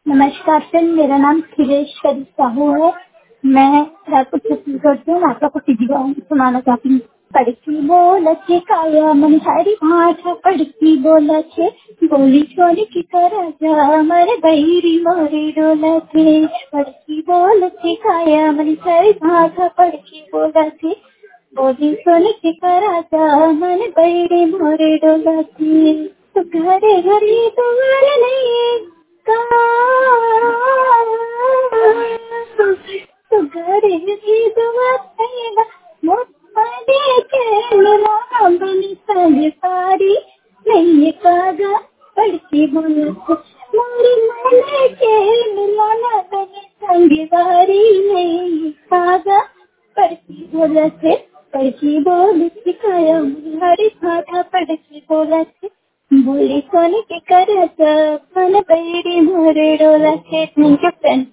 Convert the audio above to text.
नमस्कार फ्रेंड, मेरा नाम खिलेश करी साहू है। मैं रायपुर छत्तीसगढ़ से हूँ। आपका कुछ गाँव सुनाना चाहती हूँ। पड़की बोल के काया मन सारी भाषा पड़की बोला छे बोली सोनी की राजा मारे बैरी मोरी डोला थे। पड़की बोल के काया मन सारी भाषा पड़की बोला छे बोली सोनी की राजा मन बैरी मोरी डोला थे। तो घरे घरे तुम्हारे नहीं तो घरे ही दुआ तेरा मोहब्बते के मिला बनी संसारी नहीं कागा पड़की बोलत मोरी मन के मिला बनी संसारी नहीं कागा पड़की बोलत पड़की बोल सिखाया हरी भाषा पड़की बोलत बोली सोनी के करत मन बैरी मोरे डोला। Thank you friend.